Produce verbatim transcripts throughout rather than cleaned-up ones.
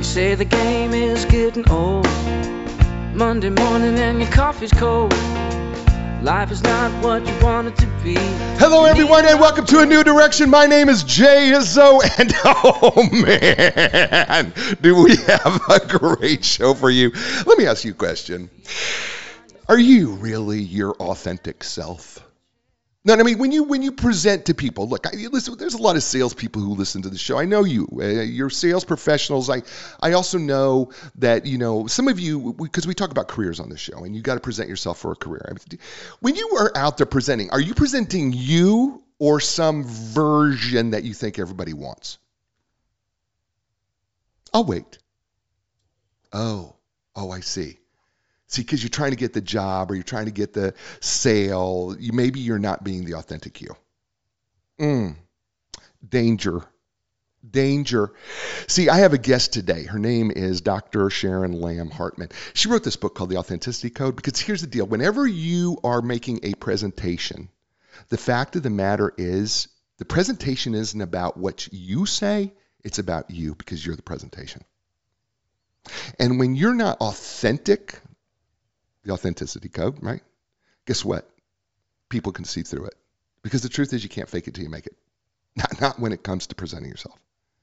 Say the game is getting old. Monday morning and your coffee's cold. Life is not what you want it to be. Hello, everyone, and welcome to A New Direction. My name is Jay Izzo, and oh, man, do we have a great show for you. Let me ask you a question. Are you really your authentic self? No, I mean, when you when you present to people, look, I, listen, there's a lot of salespeople who listen to the show. I know you. Uh, you're sales professionals. I, I also know that, you know, some of you, because we, we talk about careers on the show, and you got to present yourself for a career. I mean, when you are out there presenting, are you presenting you or some version that you think everybody wants? I'll wait. Oh, oh, I see. See, because you're trying to get the job or you're trying to get the sale, you, maybe you're not being the authentic you. Mm, danger. Danger. See, I have a guest today. Her name is Doctor Sharon Lamb Hartman. She wrote this book called The Authenticity Code because here's the deal. Whenever you are making a presentation, the fact of the matter is the presentation isn't about what you say. It's about you because you're the presentation. And when you're not authentic, the authenticity code, right? Guess what? People can see through it. Because the truth is you can't fake it till you make it. Not, not when it comes to presenting yourself.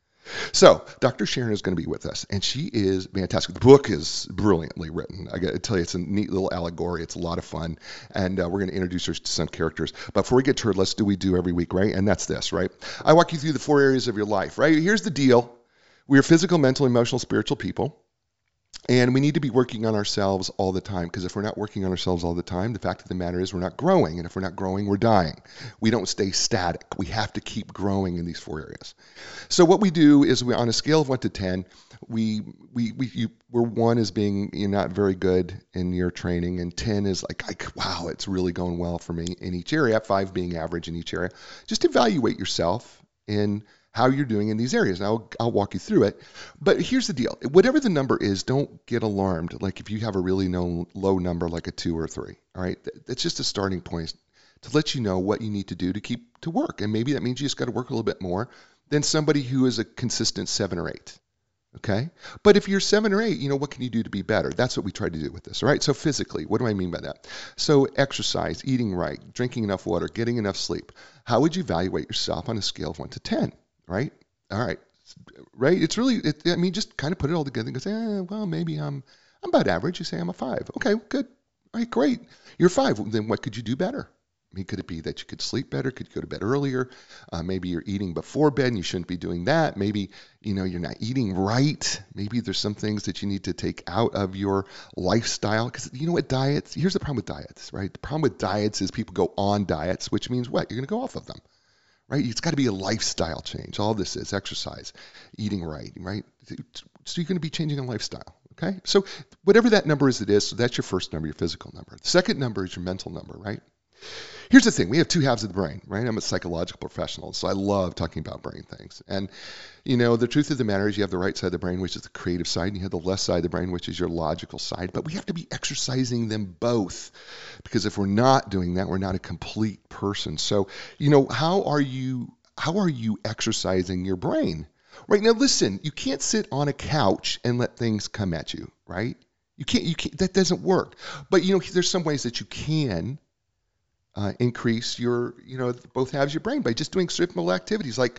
So, Doctor Sharon is going to be with us, and she is fantastic. The book is brilliantly written. I got to tell you, it's a neat little allegory. It's a lot of fun, and uh, we're going to introduce her to some characters. But before we get to her, let's do what we do every week, right? And that's this, right? I walk you through the four areas of your life, right? Here's the deal. We are physical, mental, emotional, spiritual people. And we need to be working on ourselves all the time, because if we're not working on ourselves all the time, the fact of the matter is we're not growing. And if we're not growing, we're dying. We don't stay static. We have to keep growing in these four areas. So what we do is we, on a scale of one to ten, we, we, we, you, where one is being you're not very good in your training, and ten is like, like, wow, it's really going well for me in each area, five being average in each area. Just evaluate yourself in how you're doing in these areas. And I'll, I'll walk you through it. But here's the deal. Whatever the number is, don't get alarmed. Like if you have a really low, low number, like a two or a three, all right? That's just a starting point to let you know what you need to do to keep to work. And maybe that means you just got to work a little bit more than somebody who is a consistent seven or eight, okay? But if you're seven or eight, you know, what can you do to be better? That's what we try to do with this, all right? So physically, what do I mean by that? So exercise, eating right, drinking enough water, getting enough sleep. How would you evaluate yourself on a scale of one to ten? Right? All right. Right? It's really, it, I mean, just kind of put it all together and go, say, eh, well, maybe I'm, I'm about average. You say I'm a five. Okay, good. All right, great. You're five. Well, then what could you do better? I mean, could it be that you could sleep better? Could you go to bed earlier? Uh, maybe you're eating before bed and you shouldn't be doing that. Maybe, you know, you're not eating right. Maybe there's some things that you need to take out of your lifestyle. Because you know what, diets, here's the problem with diets, right? The problem with diets is people go on diets, which means what? You're going to go off of them. Right? It's got to be a lifestyle change. All this is exercise, eating right, right? So you're going to be changing a lifestyle, okay? So whatever that number is, it is, so that's your first number, your physical number. The second number is your mental number, right? Here's the thing. We have two halves of the brain, right? I'm a psychological professional, so I love talking about brain things. And, you know, the truth of the matter is you have the right side of the brain, which is the creative side, and you have the left side of the brain, which is your logical side. But we have to be exercising them both, because if we're not doing that, we're not a complete person. So, you know, how are you, how are you exercising your brain? Right now, listen, you can't sit on a couch and let things come at you, right? You can't, you can't, that doesn't work. But, you know, there's some ways that you can Uh, increase your, you know, both halves of your brain by just doing simple activities like,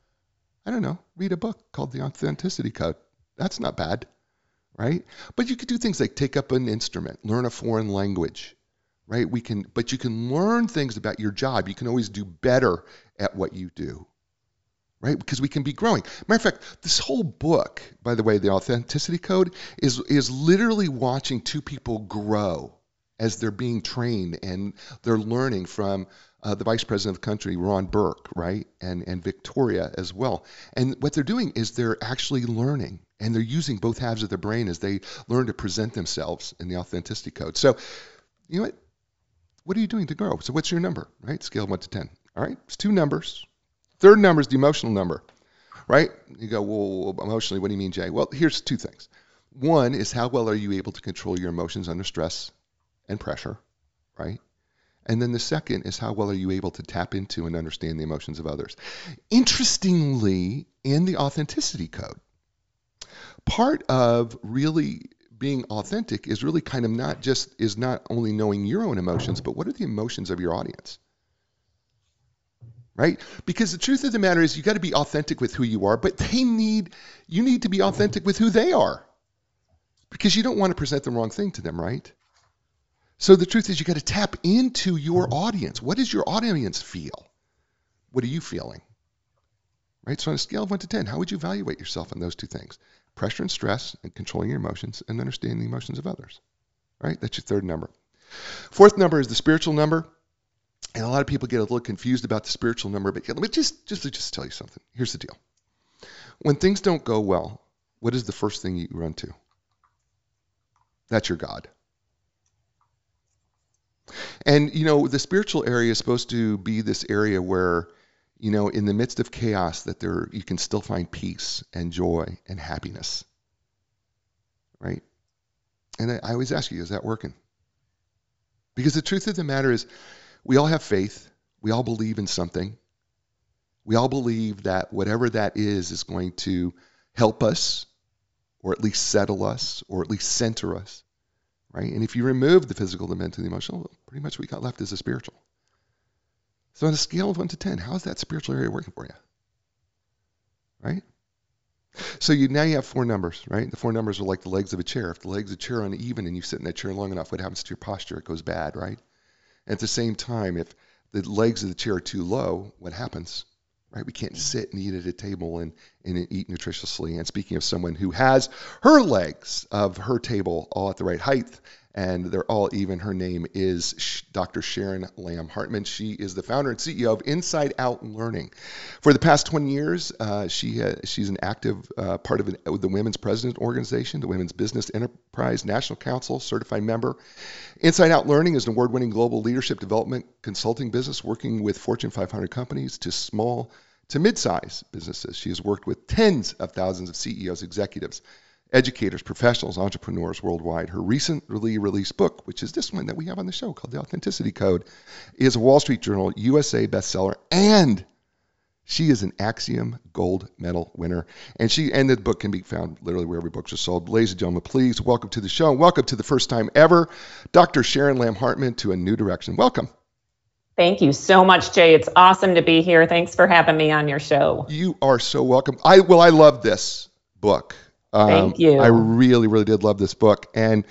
I don't know, read a book called The Authenticity Code. That's not bad, right? But you could do things like take up an instrument, learn a foreign language, right? We can, but you can learn things about your job. You can always do better at what you do, right? Because we can be growing. Matter of fact, this whole book, by the way, The Authenticity Code, is is literally watching two people grow as they're being trained and they're learning from uh, the vice president of the country, Ron Burke, right? And, and Victoria as well. And what they're doing is they're actually learning, and they're using both halves of their brain as they learn to present themselves in the Authenticity Code. So, you know what? What are you doing to grow? So what's your number, right? Scale of one to ten. All right, it's two numbers. Third number is the emotional number, right? You go, well, emotionally, what do you mean, Jay? Well, here's two things. One is how well are you able to control your emotions under stress and pressure, right? And then the second is how well are you able to tap into and understand the emotions of others. Interestingly, in the Authenticity Code, Part of really being authentic is really kind of not just is not only knowing your own emotions, but what are the emotions of your audience, right? Because the truth of the matter is you got to be authentic with who you are, but they need, you need to be authentic with who they are, because you don't want to present the wrong thing to them, right? So the truth is you got to tap into your audience. What does your audience feel? What are you feeling? Right? So on a scale of one to ten, how would you evaluate yourself on those two things? Pressure and stress, and controlling your emotions, and understanding the emotions of others. Right? That's your third number. Fourth number is the spiritual number. And a lot of people get a little confused about the spiritual number, but let me just, just, just tell you something. Here's the deal. When things don't go well, what is the first thing you run to? That's your God. And, you know, the spiritual area is supposed to be this area where, you know, in the midst of chaos, that there you can still find peace and joy and happiness, right? And I, I always ask you, is that working? Because the truth of the matter is, we all have faith. We all believe in something. We all believe that whatever that is is going to help us, or at least settle us, or at least center us, right? And if you remove the physical, the mental, the emotional, pretty much what we got left is the spiritual. So on a scale of one to ten, how is that spiritual area working for you? Right? So you now you have four numbers, right? The four numbers are like the legs of a chair. If the legs of a chair are uneven and you sit in that chair long enough, what happens to your posture? It goes bad, right? At the same time, if the legs of the chair are too low, what happens? Right? We can't sit and eat at a table and, and eat nutritiously. And speaking of someone who has her legs of her table all at the right height, and they're all even, her name is Doctor Sharon Lamb Hartman. She is the founder and C E O of Inside Out Learning. For the past twenty years, uh, she ha- she's an active uh, part of an, the Women's President Organization, the Women's Business Enterprise National Council, certified member. Inside Out Learning is an award-winning global leadership development consulting business working with Fortune five hundred companies to small to mid-size businesses. She has worked with tens of thousands of C E Os, executives, educators, professionals, entrepreneurs worldwide. Her recently released book, which is this one that we have on the show called The Authenticity Code, is a Wall Street Journal U S A bestseller, and she is an Axiom Gold Medal winner. And she and the book can be found literally wherever books are sold. Ladies and gentlemen, please welcome to the show, and welcome to the first time ever, Doctor Sharon Lamb Hartman, to A New Direction. Welcome. Thank you so much, Jay. It's awesome to be here. Thanks for having me on your show. You are so welcome. I well, I love this book. Um, Thank you. I really, really did love this book. And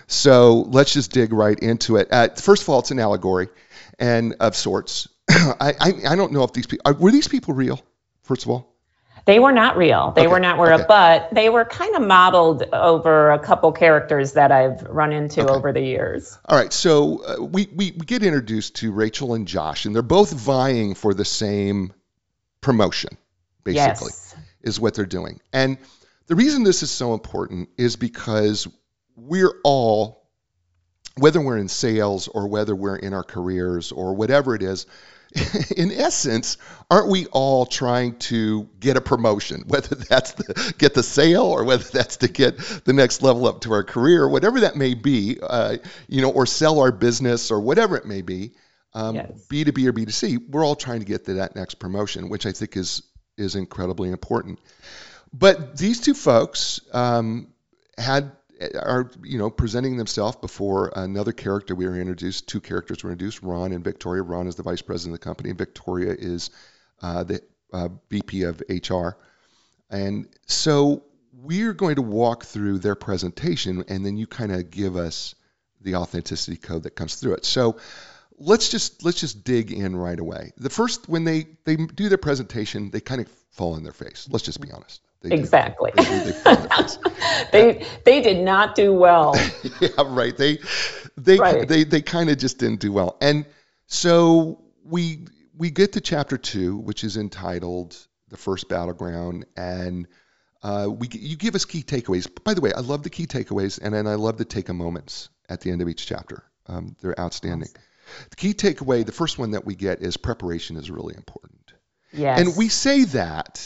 so let's just dig right into it. Uh, first of all, it's an allegory and of sorts. I, I I don't know if these people, were these people real, first of all? They were not real. They okay. were not real, okay. But they were kind of modeled over a couple characters that I've run into okay. over the years. All right. So uh, we, we, we get introduced to Rachel and Josh, and they're both vying for the same promotion, basically, yes. is what they're doing. And the reason this is so important is because we're all, whether we're in sales or whether we're in our careers or whatever it is, in essence, aren't we all trying to get a promotion, whether that's to get the sale or whether that's to get the next level up to our career, whatever that may be, uh, you know, or sell our business or whatever it may be, um, yes. B two B or B two C, we're all trying to get to that next promotion, which I think is is incredibly important. But these two folks um, had are you know presenting themselves before another character. We were introduced, two characters were introduced, Ron and Victoria. Ron is the vice president of the company, and Victoria is uh, the uh, V P of H R. And so we're going to walk through their presentation, and then you kind of give us the authenticity code that comes through it. So let's just let's just dig in right away. The first, when they they do their presentation, they kind of fall on their face. Let's just be honest. They exactly. They, they, fall on their face. they yeah. they did not do well. yeah, right. They they right. they they kind of just didn't do well. And so we we get to chapter two, which is entitled "The First Battleground," and uh, we you give us key takeaways. By the way, I love the key takeaways, and then I love the take a moments at the end of each chapter. Um, they're outstanding. Awesome. The key takeaway, the first one that we get, is preparation is really important. Yes. And we say that,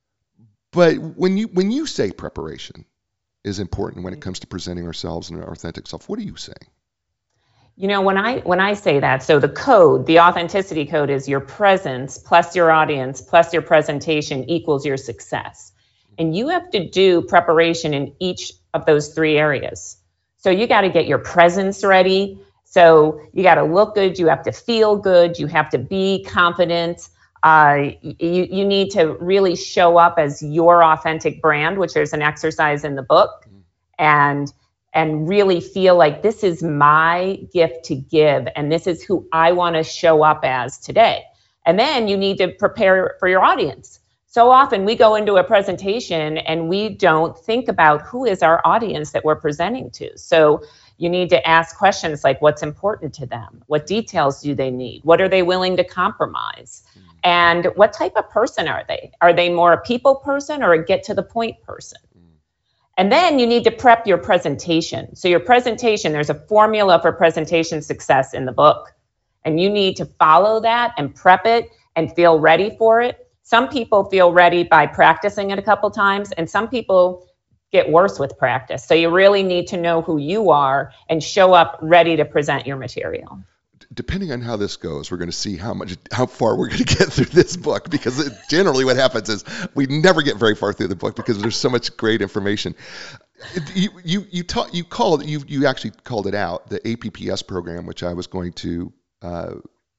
but when you when you say preparation is important when it comes to presenting ourselves and our authentic self, what are you saying? You know, when I when I say that, so the code, the authenticity code is your presence plus your audience plus your presentation equals your success. And you have to do preparation in each of those three areas. So you got to get your presence ready. So you got to look good. You have to feel good. You have to be confident. Uh, you, you need to really show up as your authentic brand, which there's an exercise in the book, and and really feel like this is my gift to give, and this is who I want to show up as today. And then you need to prepare for your audience. So often we go into a presentation and we don't think about who is our audience that we're presenting to. So you need to ask questions like, what's important to them? What details do they need? What are they willing to compromise? And what type of person are they? Are they more a people person or a get to the point person? And then you need to prep your presentation. So your presentation, there's a formula for presentation success in the book. And you need to follow that and prep it and feel ready for it. Some people feel ready by practicing it a couple times, and some people get worse with practice. So you really need to know who you are and show up ready to present your material. Depending on how this goes, we're going to see how much, how far we're going to get through this book, because it, generally what happens is we never get very far through the book because there's so much great information. You you you taught you called you you actually called it out, the A P P S program, which I was going to uh,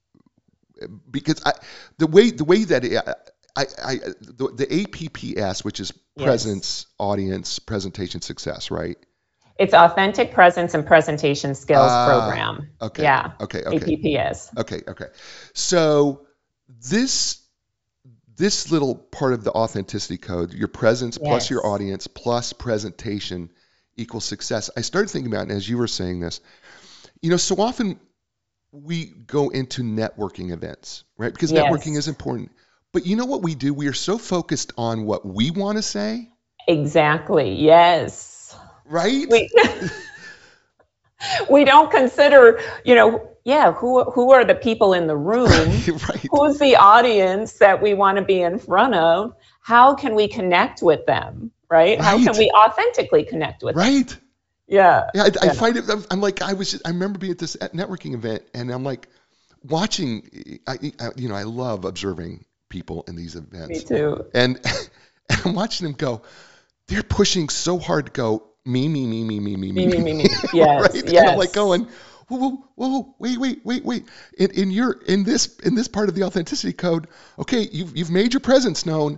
because I the way the way that it, I I the, the A P P S, which is presence, yes. audience, presentation, success, right? It's Authentic Presence and Presentation Skills uh, Program. Okay. Yeah. Okay. Okay. A P P S. Okay. Okay. So this this little part of the authenticity code, your presence yes. plus your audience plus presentation equals success. I started thinking about it as you were saying this. You know, so often we go into networking events, right? Because yes. networking is important. But you know what we do? We are so focused on what we want to say. Exactly. Yes. Right? We, we don't consider, you know, yeah, who who are the people in the room? Right. Who's the audience that we want to be in front of? How can we connect with them? Right? Right. How can we authentically connect with right. them? Yeah. Yeah. I, yeah. I find it, I'm like, I was, just, I remember being at this networking event and I'm like watching, I, I you know, I love observing people in these events. Me too. And, and I'm watching them go, they're pushing so hard to go, me, me, me, me, me, me, me, me, me, me. Yes, right? yes. And I'm like going, whoa, whoa, whoa, wait, wait, wait, wait. In, in your, in this, in this part of the authenticity code, okay, you've, you've made your presence known,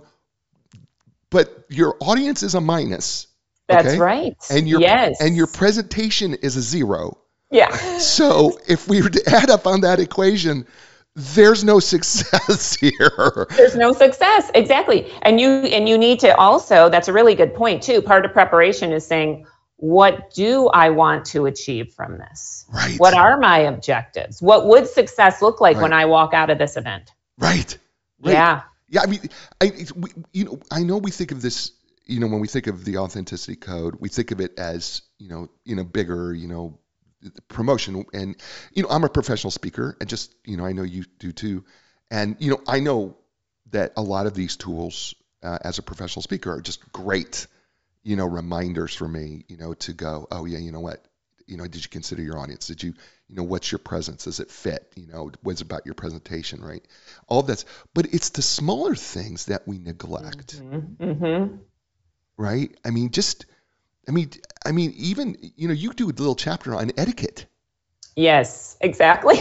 but your audience is a minus. That's okay? right. And your, yes. and your presentation is a zero. Yeah. So if we were to add up on that equation, there's no success here. There's no success. Exactly. And you and you need to also, that's a really good point too. Part of preparation is saying, what do I want to achieve from this? Right. What are my objectives? What would success look like right. when I walk out of this event? Right. right. Yeah. Yeah. I mean, I we, you know, I know we think of this, you know, when we think of the authenticity code, we think of it as, you know, you know, bigger, you know, promotion. And, you know, I'm a professional speaker and just, you know, I know you do too. And, you know, I know that a lot of these tools uh, as a professional speaker are just great, you know, reminders for me, you know, to go, oh yeah, you know what, you know, did you consider your audience? Did you, you know, what's your presence? Does it fit? You know, what's about your presentation, right? All of that's, but it's the smaller things that we neglect, mm-hmm. Mm-hmm. right? I mean, just, I mean, I mean, even, you know, you do a little chapter on etiquette. Yes, exactly.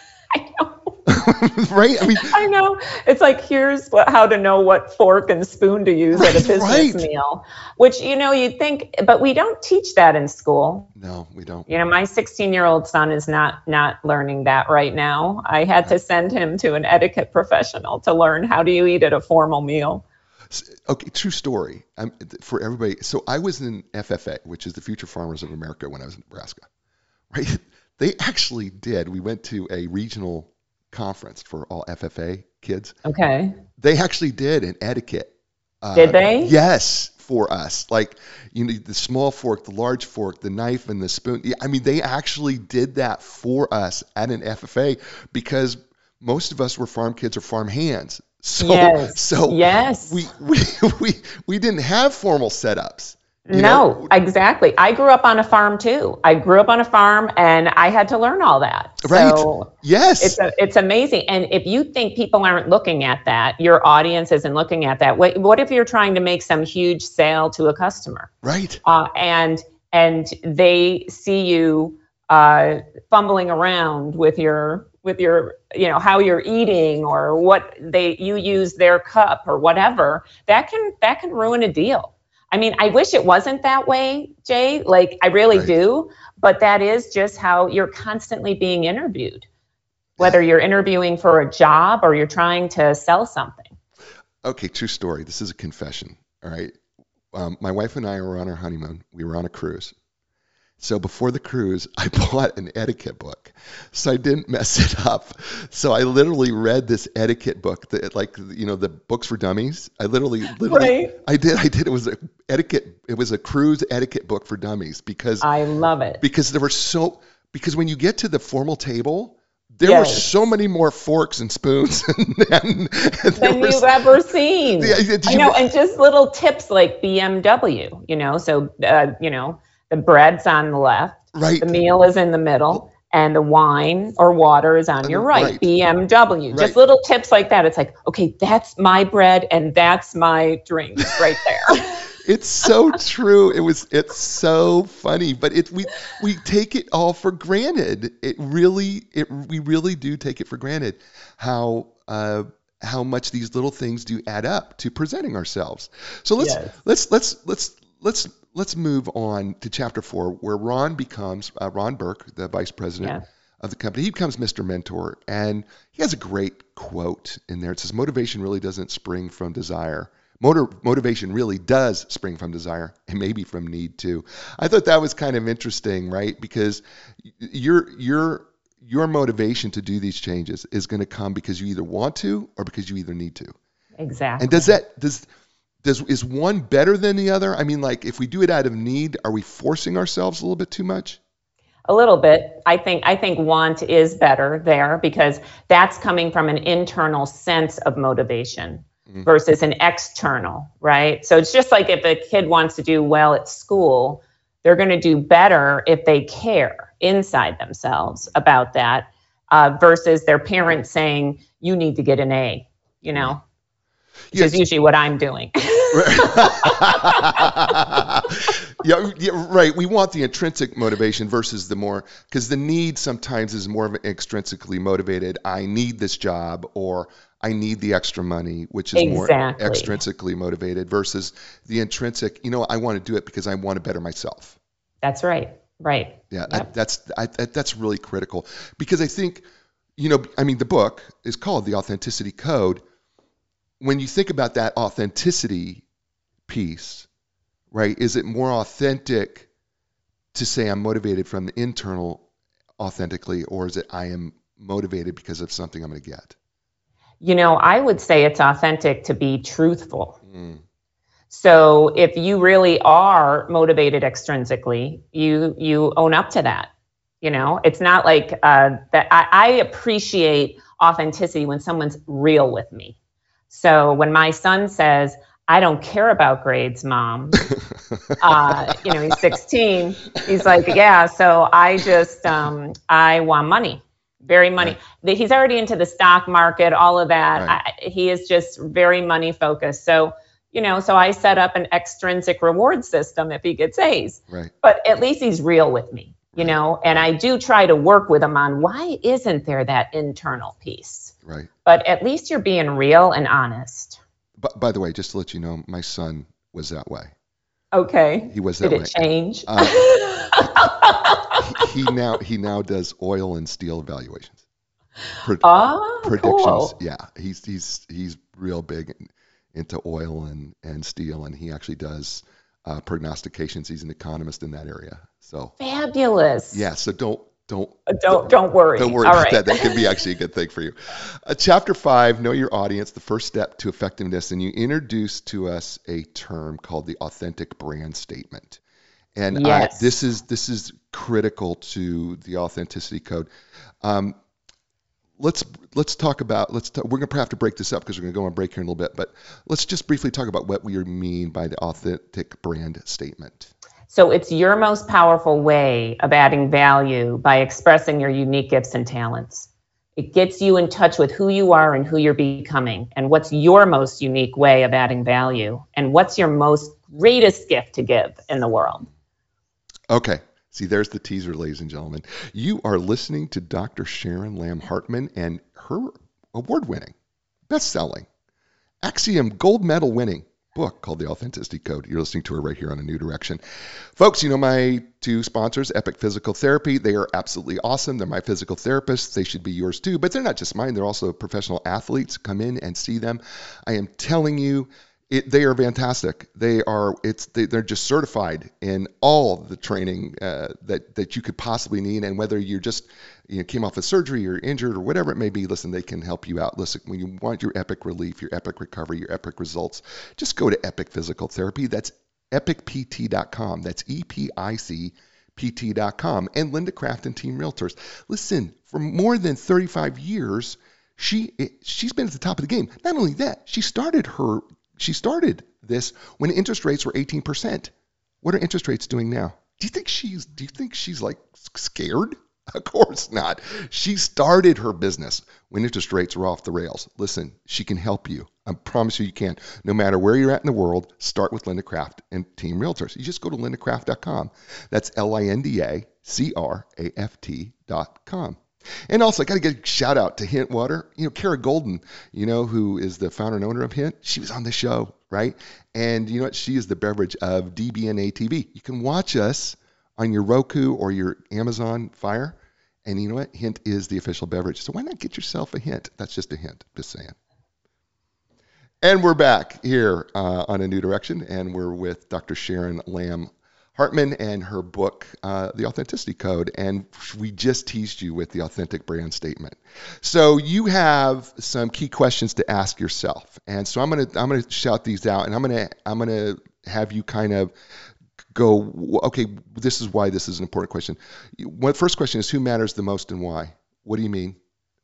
I know. Right? I mean, I know. It's like, here's what, how to know what fork and spoon to use right, at a business right. meal, which, you know, you'd think, but we don't teach that in school. No, we don't. You know, my sixteen-year-old son is not not learning that right now. I had to send him to an etiquette professional to learn how do you eat at a formal meal. Okay, true story. I'm, for everybody. So I was in F F A, which is the Future Farmers of America, when I was in Nebraska. Right? They actually did. We went to a regional conference for all F F A kids. Okay. They actually did an etiquette. Uh, did they? Yes, for us. Like, you know, the small fork, the large fork, the knife, and the spoon. I mean, they actually did that for us at an F F A because most of us were farm kids or farm hands. So, yes. so yes. we, we we we didn't have formal setups. You No, know? exactly. I grew up on a farm too. I grew up on a farm and I had to learn all that. Right. So Yes. it's a, it's amazing. And if you think people aren't looking at that, your audience isn't looking at that. What, what if you're trying to make some huge sale to a customer? Right. Uh, and and they see you uh, fumbling around with your with your you know how you're eating or what they you use their cup or whatever, that can that can ruin a deal. I mean, I wish it wasn't that way, Jay. Like, I really Right. do. But that is just how you're constantly being interviewed, whether you're interviewing for a job or you're trying to sell something. Okay, true story. This is a confession. All right. Um, my wife and I were on our honeymoon. We were on a cruise. So before the cruise, I bought an etiquette book, so I didn't mess it up. So I literally read this etiquette book, that, like, you know, the books for dummies. I literally, literally, Right. I did, I did. It was a etiquette. It was a cruise etiquette book for dummies because I love it. because there were so because when you get to the formal table, there were Yes. so many more forks and spoons and, and, and there Than was- you've ever seen. Yeah, did I you- know, and just little tips like B M W, you know, so, uh, you know, the bread's on the left, right. the meal is in the middle, and the wine or water is on your right, Right. B M W. Right. Just little tips like that. It's like, okay, that's my bread and that's my drink right there. It's so true. It was. It's so funny, but it we we take it all for granted. It really. It we really do take it for granted how uh, how much these little things do add up to presenting ourselves. So let's Yes. let's let's let's let's let's move on to chapter four, where Ron becomes uh, Ron Burke, the vice president Yeah. of the company. He becomes Mister Mentor, and he has a great quote in there. It says, "Motivation really doesn't spring from desire." Motor, motivation really does spring from desire and maybe from need too. I thought that was kind of interesting, right? Because your your your motivation to do these changes is going to come because you either want to or because you either need to. Exactly. And does that does does is one better than the other? I mean, like, if we do it out of need, are we forcing ourselves a little bit too much? A little bit. I think I think want is better there because that's coming from an internal sense of motivation Mhm. versus an external, right? So it's just like if a kid wants to do well at school, they're going to do better if they care inside themselves about that uh, versus their parents saying, you need to get an A, you know, which Yeah, is usually what I'm doing. yeah, yeah, right. We want the intrinsic motivation versus the more, because the need sometimes is more of an extrinsically motivated. I need this job, or I need the extra money, which is more Exactly. extrinsically motivated versus the intrinsic. You know, I want to do it because I want to better myself. That's right. Right. Yeah, I, Yep. that's I, that, that's really critical because I think, you know, I mean, the book is called The Authenticity Code. When you think about that authenticity piece, right, is it more authentic to say I'm motivated from the internal authentically, or is it I am motivated because of something I'm going to get? You know, I would say it's authentic to be truthful. Mm, So if you really are motivated extrinsically, you you own up to that. You know, it's not like uh, that. I, I appreciate authenticity when someone's real with me. So when my son says, "I don't care about grades, Mom," uh, you know, he's sixteen. He's like, "Yeah, so I just um, I want money." Very money. The- He's already into the stock market, all of that. Right. I, he is just very money focused. So, you know, so I set up an extrinsic reward system if he gets A's. right. But at least he's real with me, you know, and I do try to work with him on why isn't there that internal piece? Right. But at least you're being real and honest. But by the way, just to let you know, my son was that way. Okay. He was that Did way. it change? Uh, he now he now does oil and steel evaluations. Pre- Oh, predictions. cool. Yeah, he's he's he's real big in- into oil and and steel, and he actually does uh, prognostications. He's an economist in that area. So Fabulous. yeah, so don't don't Uh, Don't don't worry. don't worry All about right. that. That could be actually a good thing for you. Uh, chapter five, know your audience, the first step to effectiveness, and you introduce to us a term called the authentic brand statement. And Yes. uh, this is this is critical to the authenticity code. Um, let's let's talk about let's talk, we're gonna have to break this up because we're gonna go on break here in a little bit. But let's just briefly talk about what we mean by the authentic brand statement. So it's your most powerful way of adding value by expressing your unique gifts and talents. It gets you in touch with who you are and who you're becoming, and what's your most unique way of adding value, and what's your most greatest gift to give in the world. Okay. See, there's the teaser, ladies and gentlemen. You are listening to Doctor Sharon Lamb Hartman and her award-winning, best-selling, Axiom gold medal winning book called The Authenticity Code. You're listening to her right here on A New Direction. Folks, you know my two sponsors, Epic Physical Therapy. They are absolutely awesome. They're my physical therapists. They should be yours too, but they're not just mine. They're also professional athletes. Come in and see them. I am telling you, It, they are fantastic. They are. It's. They, they're just certified in all the training uh, that that you could possibly need. And whether you're just you know, came off of surgery, or injured, or whatever it may be, listen, they can help you out. Listen, when you want your epic relief, your epic recovery, your epic results, just go to Epic Physical Therapy. That's epic p t dot com. That's E P I C P T dot com. And Linda Craft and Team Realtors. Listen, for more than thirty-five years, she she's been at the top of the game. Not only that, she started her. She started this when interest rates were eighteen percent. What are interest rates doing now? Do you think she's do you think she's like scared? Of course not. She started her business when interest rates were off the rails. Listen, she can help you. I promise you, you can. No matter where you're at in the world, start with Linda Craft and Team Realtors. You just go to linda craft dot com. That's L I N D A C R A F T dot com. And also, I got to get a shout out to Hint Water. You know, Kara Golden, you know, who is the founder and owner of Hint, she was on the show, right? And you know what? She is the beverage of D B N A T V. You can watch us on your Roku or your Amazon Fire. And you know what? Hint is the official beverage. So why not get yourself a hint? That's just a hint, just saying. And we're back here uh, on A New Direction, and we're with Doctor Sharon Lamb Hartman and her book, uh, The Authenticity Code, and we just teased you with the authentic brand statement. So you have some key questions to ask yourself, and so I'm gonna I'm gonna shout these out, and I'm gonna I'm gonna have you kind of go, okay, this is why this is an important question. One first question is, who matters the most and why? What do you mean?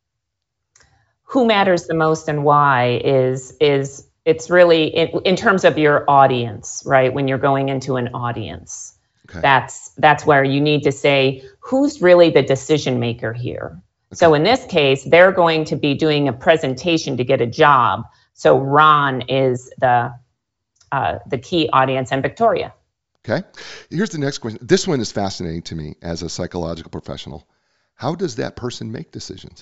Who matters the most and why is is. It's really in, in terms of your audience, right? When you're going into an audience, okay. that's that's where you need to say, who's really the decision maker here? Okay. So in this case, they're going to be doing a presentation to get a job. So Ron is the uh, the key audience, and Victoria. Okay. Here's the next question. This one is fascinating to me as a psychological professional. How does that person make decisions?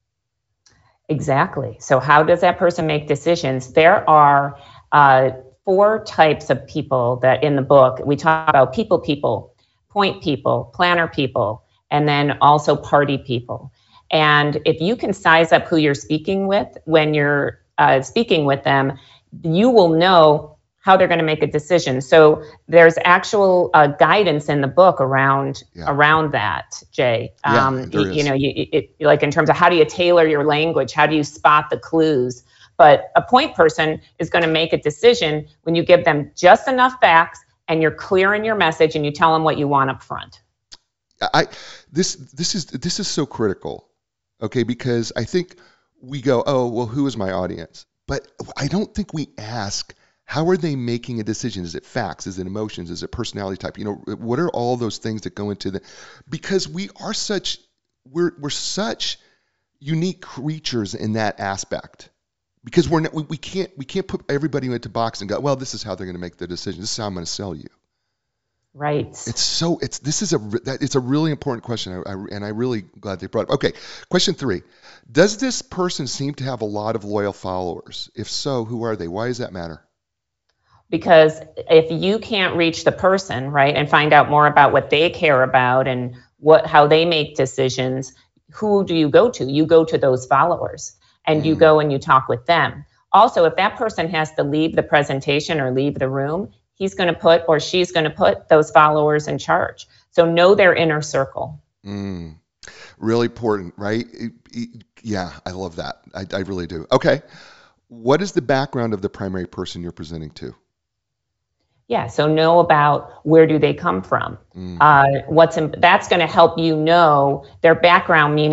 Exactly. So how does that person make decisions? There are uh, four types of people that in the book, we talk about people people, point people, planner people, and then also party people. And if you can size up who you're speaking with when you're uh, speaking with them, you will know how they're going to make a decision. So there's actual uh, guidance in the book around yeah. around that, Jay. Yeah, um, there you, is. you know, you, it, like in terms of how do you tailor your language? How do you spot the clues? But a point person is going to make a decision when you give them just enough facts and you're clear in your message and you tell them what you want up front. I this this is this is so critical, okay? Because I think we go, oh well, who is my audience? But I don't think we ask, how are they making a decision? Is it facts? Is it emotions? Is it personality type? You know, what are all those things that go into the? Because we are such, we're we're such unique creatures in that aspect. Because we're not, we, we can't we can't put everybody into a box and go, well, this is how they're going to make their decision. This is how I'm going to sell you. Right. It's so it's this is a it's a really important question, I, I, and I'm really glad they brought it up. Okay, question three: does this person seem to have a lot of loyal followers? If so, who are they? Why does that matter? Because if you can't reach the person, right, and find out more about what they care about and what how they make decisions, who do you go to? You go to those followers, and mm. you go and you talk with them. Also, if that person has to leave the presentation or leave the room, he's going to put or she's going to put those followers in charge. So know their inner circle. Mm. Really important, right? It, it, yeah, I love that. I, I really do. Okay. What is the background of the primary person you're presenting to? Yeah, so know about where do they come from. Mm. Uh, what's in, that's going to help you know their background, meaning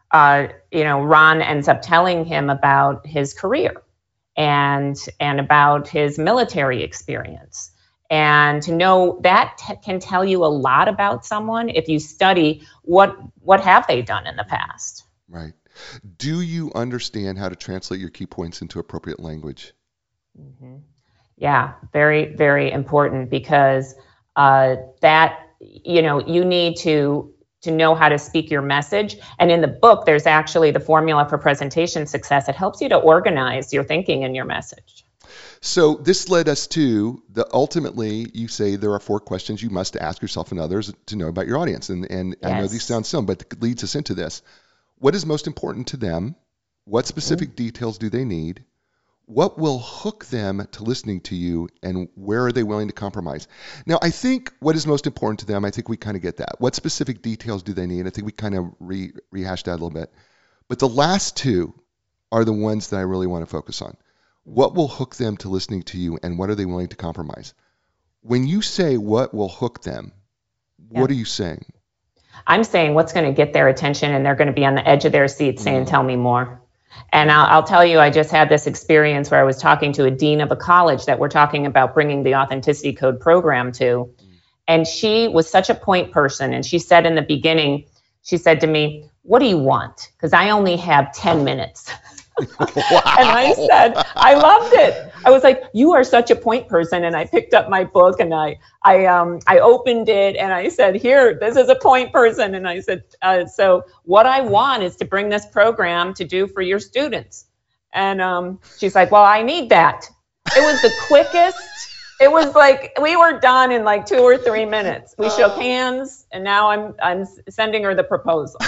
uh, you know, Ron ends up telling him about his career and and about his military experience. And to know that t- can tell you a lot about someone if you study what what have they done in the past. Right. Do you understand how to translate your key points into appropriate language? Mm-hmm. Yeah, very, very important, because uh, that, you know, you need to to know how to speak your message. And in the book, there's actually the formula for presentation success. It helps you to organize your thinking and your message. So this led us to the ultimately, you say there are four questions you must ask yourself and others to know about your audience. And, and Yes. I know these sound simple, but it leads us into this. What is most important to them? What specific mm-hmm. details do they need? What will hook them to listening to you, and where are they willing to compromise? Now, I think what is most important to them, I think we kind of get that. What specific details do they need? I think we kind of re- rehashed that a little bit. But the last two are the ones that I really want to focus on. What will hook them to listening to you, and what are they willing to compromise? When you say what will hook them, yeah. what are you saying? I'm saying what's going to get their attention, and they're going to be on the edge of their seat saying, mm. tell me more. And I'll, I'll tell you, I just had this experience where I was talking to a dean of a college that we're talking about bringing the Authenticity Code program to. And she was such a point person. And she said in the beginning, she said to me, what do you want? Because I only have ten minutes. Wow. And I said, I loved it. I was like, you are such a point person. And I picked up my book and I I um I opened it and I said, here, this is a point person. And I said, uh, so what I want is to bring this program to do for your students. And um, she's like, well, I need that. It was the quickest. It was like we were done in like two or three minutes. We shook hands, and now I'm I'm sending her the proposal.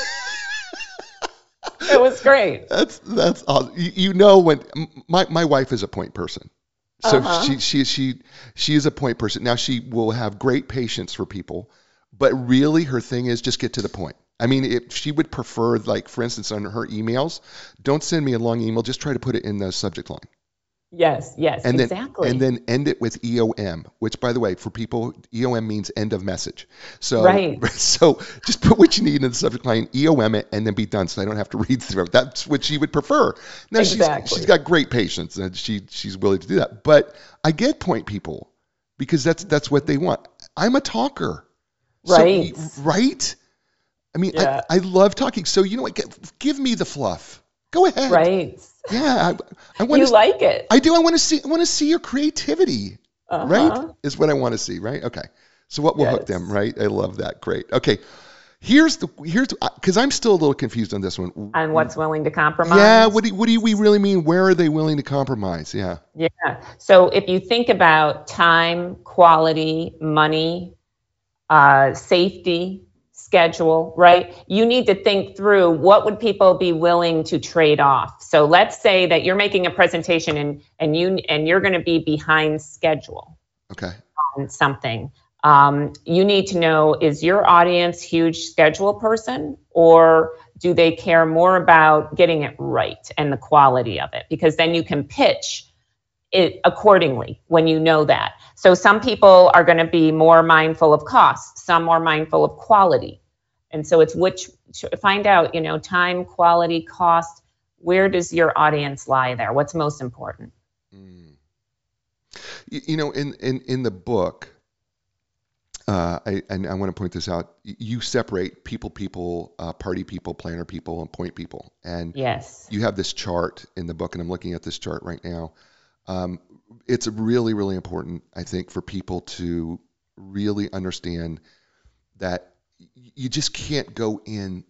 It was great. That's that's awesome. You, you know, when my, my wife is a point person, so uh-huh. she she she she is a point person. Now she will have great patience for people, but really her thing is just get to the point. I mean, if she would prefer, like for instance, on her emails, don't send me a long email. Just try to put it in the subject line. Yes, yes, and then, exactly. And then end it with E O M, which, by the way, for people, E O M means end of message. So, right. So just put what you need in the subject line, E O M it, and then be done. So I don't have to read through it. That's what she would prefer. Now exactly. she's she's got great patience, and she she's willing to do that. But I get point people because that's that's what they want. I'm a talker, right? So, right. I mean, yeah. I, I love talking. So you know what? Give me the fluff. Go ahead. Right. Yeah, I, I want you to like it. I do. I want to see. I want to see your creativity. Uh-huh. Right? Is what I want to see. Right? Okay. So what will yes. hook them? Right? I love that. Great. Okay. Here's the here's because I'm still a little confused on this one. On what's willing to compromise? Yeah. What do what do we really mean? Where are they willing to compromise? Yeah. Yeah. So if you think about time, quality, money, uh, safety, schedule, right? You need to think through what would people be willing to trade off. So let's say that you're making a presentation and and you and you're going to be behind schedule. Okay. On something. Um, you need to know, is your audience huge schedule person, or do they care more about getting it right and the quality of it? Because then you can pitch it accordingly when you know that. So some people are going to be more mindful of cost, some more mindful of quality. And so it's which, find out, you know, time, quality, cost, where does your audience lie there? What's most important? Mm. You, you know, in, in, in the book, uh, I, and I want to point this out, you separate people, people, uh, party people, planner people, and point people. And yes, you have this chart in the book, and I'm looking at this chart right now. Um, it's really, really important, I think, for people to really understand that you just can't go in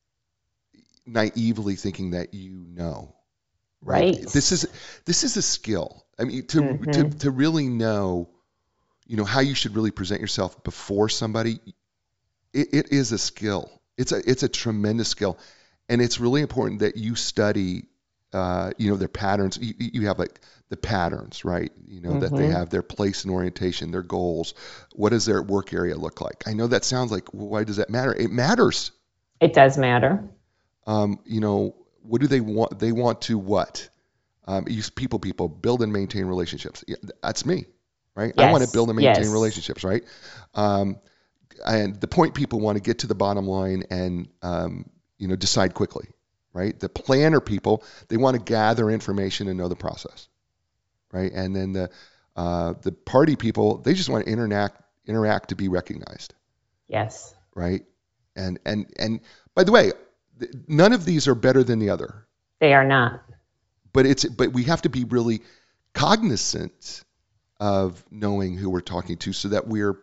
naively thinking that you know. Right. right? This is this is a skill. I mean, to mm-hmm. to to really know, you know, how you should really present yourself before somebody. It, it is a skill. It's a it's a tremendous skill, and it's really important that you study. Uh, you know, their patterns. You, you have like the patterns, right? You know, mm-hmm. that they have their place and orientation, their goals. What does their work area look like? I know that sounds like, well, why does that matter? It matters. It does matter. Um, you know, what do they want? They want to what? Um, use people, people, build and maintain relationships. Yeah, that's me, right? Yes. I want to build and maintain yes. relationships, right? Um, and the point people want to get to the bottom line and, um, you know, decide quickly, right? The planner people, they want to gather information and know the process, right? And then the uh, the party people, they just want to interact interact to be recognized. Yes. Right. And and and by the way, th- none of these are better than the other. They are not. But it's but we have to be really cognizant of knowing who we're talking to, so that we're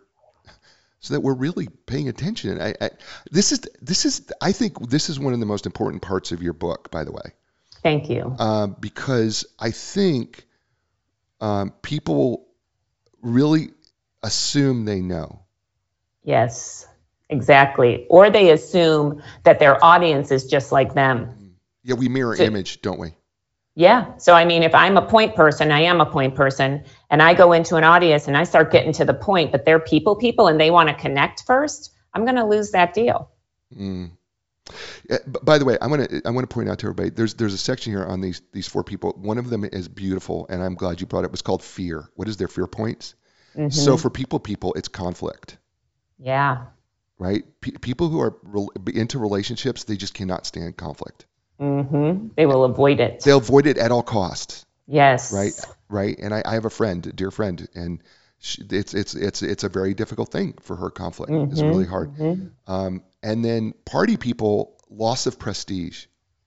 so that we're really paying attention. I, I this is this is I think this is one of the most important parts of your book, by the way. Thank you. Um, because I think um, people really assume they know. Yes, exactly. Or they assume that their audience is just like them. Yeah, we mirror So- image, don't we? Yeah. So, I mean, if I'm a point person, I am a point person, and I go into an audience and I start getting to the point, but they're people people and they want to connect first, I'm going to lose that deal. Mm. Uh, b- By the way, I want to I want to point out to everybody, there's there's a section here on these these four people. One of them is beautiful, and I'm glad you brought it. It was called fear. What is their fear points? Mhm. So for people people, it's conflict, Yeah. right? Pe people who are rel into relationships, they just cannot stand conflict. hmm They will avoid it. They'll avoid it at all costs, Yes. right? Right. And I, I have a friend, a dear friend, and she, it's it's it's it's a very difficult thing for her. Conflict It's Mhm, really hard. mhm. Um, and then party people, loss of prestige.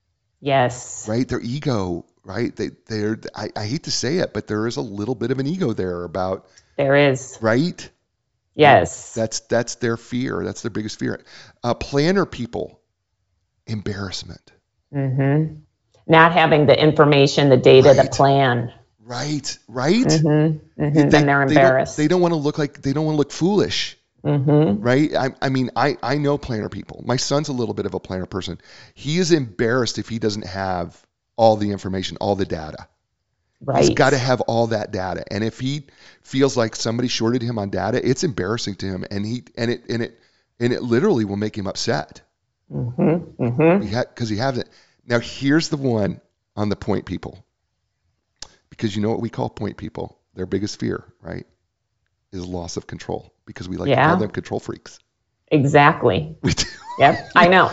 Yes. Right, their ego, right? They, they're. I, I hate to say it, but there is a little bit of an ego there about, There is. right? Yes. That's that's their fear. That's their biggest fear. Uh, planner people, embarrassment. hmm Not having the information, the data, the Right. plan. Right, right. hmm hmm They- Then they're they don't- embarrassed. They don't, want to look like they don't want to look foolish, hmm right? I, I mean, I I know planner people. My son's a little bit of a planner person. He is embarrassed if he doesn't have all the information, all the data. Right. He's got to have all that data, and if he feels like somebody shorted him on data, it's embarrassing to him, and he and it and it and it literally will make him upset. hmm hmm Because he hasn't. Now here's the one on the point people, because you know what we call point people. Their biggest fear, right, is loss of control, because we like to Yeah. call them control freaks. Exactly. We do. Yep. I know.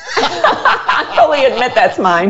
I fully admit that's mine.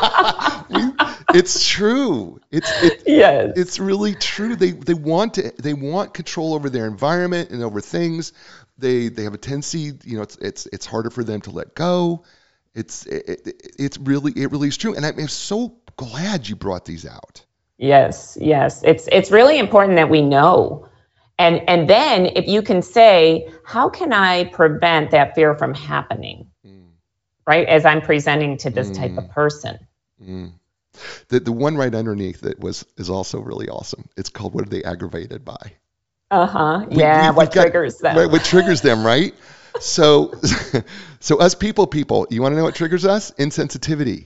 It's true. It's it, Yes. it's really true. They they want to they want control over their environment and over things. They they have a tendency, you know, it's it's it's harder for them to let go. It's it, it, it's really it really is true. And I'm so glad you brought these out. Yes, yes. It's it's really important that we know. And and then if you can say, how can I prevent that fear from happening? Mm, Right? As I'm presenting to this type Mm. of person. mm. The the one right underneath it was is also really awesome. It's called, what are they aggravated by? Uh-huh. We- Yeah, we- what we've got- triggers them. Right, what triggers them, right? So so us people people, you want to know what triggers us? Insensitivity.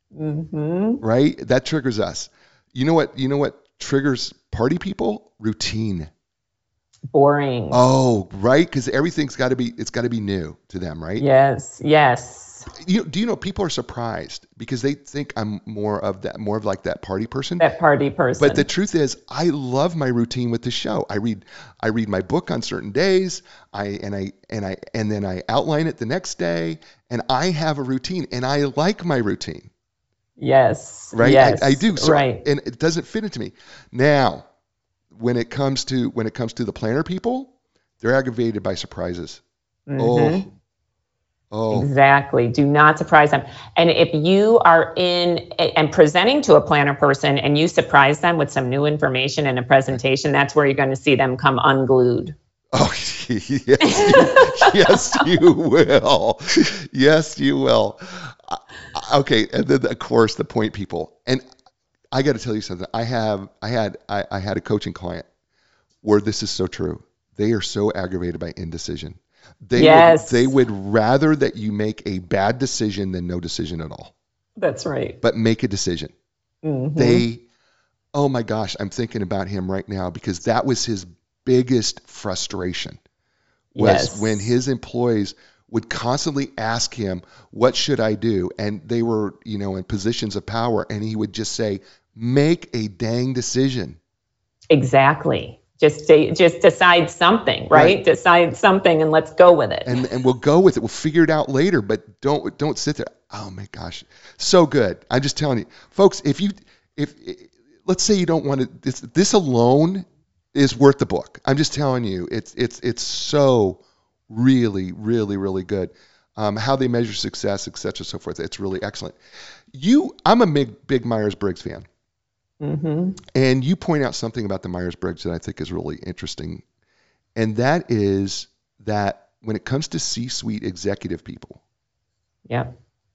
hmm Right? That triggers us. You know what? You know what triggers party people? Routine. Boring. Oh, right, because everything's got to be it's got to be new to them, right? Yes, yes. You do you know people are surprised because they think I'm more of that, more of like that party person. That party person. But the truth is, I love my routine with the show. I read I read my book on certain days. I and I and I and then I outline it the next day, and I have a routine, and I like my routine. Yes. Right? Yes. I, I do. So, right. And it doesn't fit into me. Now, when it comes to when it comes to the planner people, they're aggravated by surprises. Mhm. Oh. Oh. Exactly. Do not surprise them. And if you are in and presenting to a planner person and you surprise them with some new information in a presentation, that's where you're going to see them come unglued. Oh, yes, you, yes, you will. Yes, you will. Uh, Okay, and then of course the point people. And I got to tell you something. I have, I had, I, I had a coaching client where this is so true. They are so aggravated by indecision. They Yes. would, they would rather that you make a bad decision than no decision at all. That's right. But make a decision. Mhm. They, oh my gosh, I'm thinking about him right now because that was his biggest frustration. Was Yes. when his employees would constantly ask him, what should I do? And they were, you know, in positions of power, and he would just say, make a dang decision. Exactly. Just stay, just decide something, right? Right. Decide something and let's go with it. And and we'll go with it. We'll figure it out later, but don't don't sit there. Oh my gosh, so good. I'm just telling you, folks. If you, if let's say you don't want to, this, this alone is worth the book. I'm just telling you, it's it's it's so really, really, really good. Um, how they measure success, et cetera, so forth. It's really excellent. You, I'm a big, big Myers-Briggs fan. Mm-hmm. And you point out something about the Myers-Briggs that I think is really interesting. And that is that when it comes to C-suite executive people, yeah,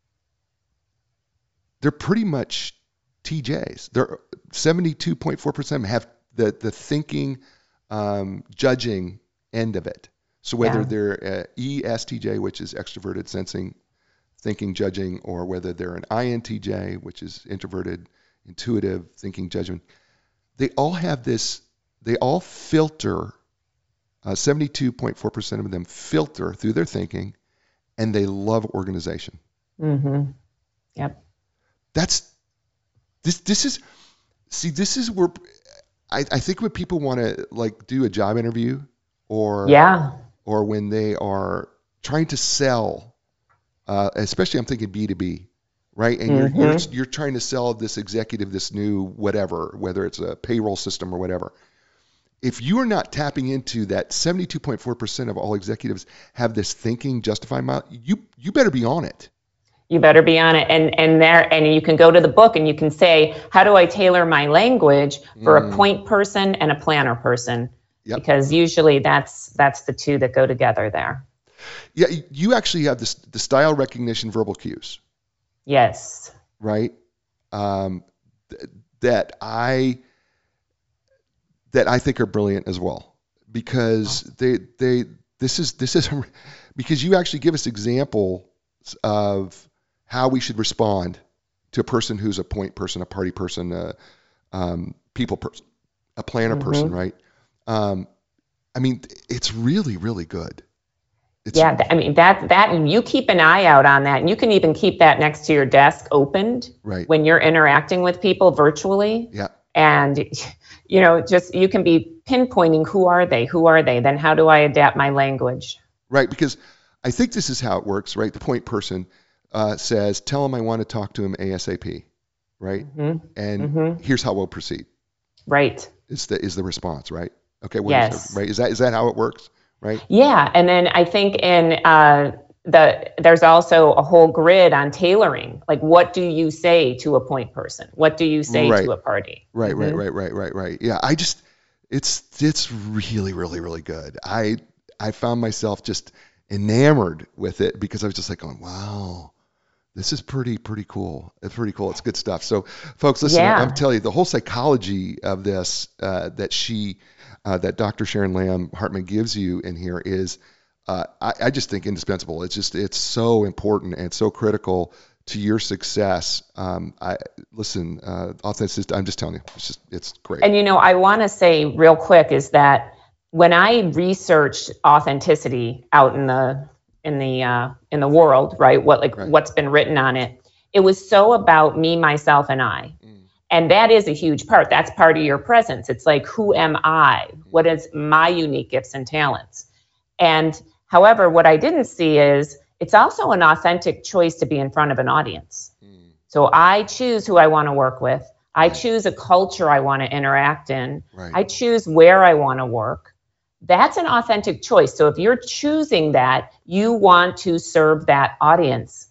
they're pretty much T Js. They're seventy-two point four percent have the, the thinking, um, judging end of it. So whether Yeah. they're uh, E S T J, which is extroverted sensing, thinking, judging, or whether they're an I N T J, which is introverted, intuitive, thinking, judgment, they all have this, they all filter, uh, seventy-two point four percent of them filter through their thinking, and they love organization. Mm-hmm. Yep. That's, this, this is, see, this is where, I, I think when people want to like do a job interview or, Yeah. or when they are trying to sell, uh, especially I'm thinking B two B, right? And Mm-hmm. you're, you're you're trying to sell this executive this new whatever, whether it's a payroll system or whatever. If you are not tapping into that seventy-two point four percent of all executives have this thinking justify model, you you better be on it. You better be on it. And and there and you can go to the book and you can say, how do I tailor my language for Mm. a point person and a planner person? Yep. Because usually that's that's the two that go together there. Yeah, you actually have this the style recognition verbal cues, Yes. right? Um, th- that I that I think are brilliant as well, because they they this is this is because you actually give us examples of how we should respond to a person who's a point person, a party person, a um, people person, a planner Mhm. person, right? Um, I mean, it's really really good. It's, Yeah, th- I mean that that and you keep an eye out on that, and you can even keep that next to your desk opened right. when you're interacting with people virtually. Yeah. And you know, just you can be pinpointing who are they, who are they? Then how do I adapt my language? Right, because I think this is how it works, right? The point person uh, says, "Tell him I want to talk to him ASAP," right? hmm And Mhm. here's how we'll proceed. Right. Is the is the response, right? Okay, what is Yes. it, right? Is that is that how it works, right? Yeah, and then I think in uh, the there's also a whole grid on tailoring. Like, what do you say to a point person? What do you say Right. to a party? Right, right, Mhm. right, right, right, right. Yeah, I just it's it's really, really, really good. I I found myself just enamored with it because I was just like going, wow, this is pretty, pretty cool. It's pretty cool. It's good stuff. So, folks, listen, Yeah. I'm telling you, the whole psychology of this uh, that she, uh, that Doctor Sharon Lamb Hartman gives you in here is, uh, I, I just think indispensable. It's just, it's so important and so critical to your success. Um, I listen, uh, authenticity. I'm just telling you, it's just, it's great. And you know, I want to say real quick is that when I researched authenticity out in the in the uh, in the world, right? What like Right. what's been written on it, it was so about me, myself, and I. Mm. And that is a huge part. That's part of your presence. It's like, who am I? What is my unique gifts and talents? And however, what I didn't see is it's also an authentic choice to be in front of an audience. Mm. So I choose who I want to work with. I Right. choose a culture I want to interact in. Right. I choose where I want to work. That's an authentic choice. So if you're choosing that, you want to serve that audience.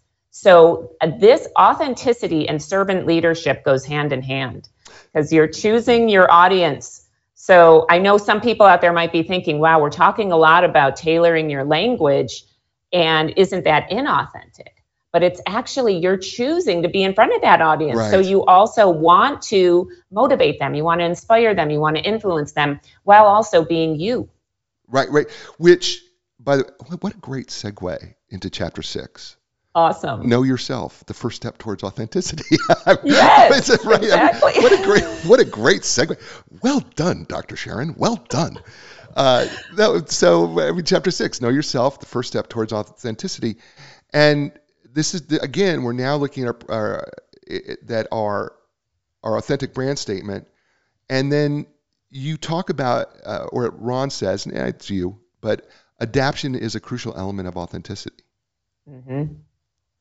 So uh, this authenticity and servant leadership goes hand in hand because you're choosing your audience. So I know some people out there might be thinking, wow, we're talking a lot about tailoring your language, and isn't that inauthentic? But it's actually you're choosing to be in front of that audience. So Right. you also want to motivate them, you want to inspire them, you want to influence them while also being you. Right, right. Which, by the way, what a great segue into chapter six. Awesome. Know yourself, the first step towards authenticity. Yes, It's a- right, I mean, exactly. what a great, what a great segue. Well done, Doctor Sharon. Well done. Uh, that, so, I mean, chapter six, know yourself, the first step towards authenticity. And this is the, again, we're now looking at our, it, that our our authentic brand statement, and then you talk about, uh, or Ron says, and it's you, but adaptation is a crucial element of authenticity. hmm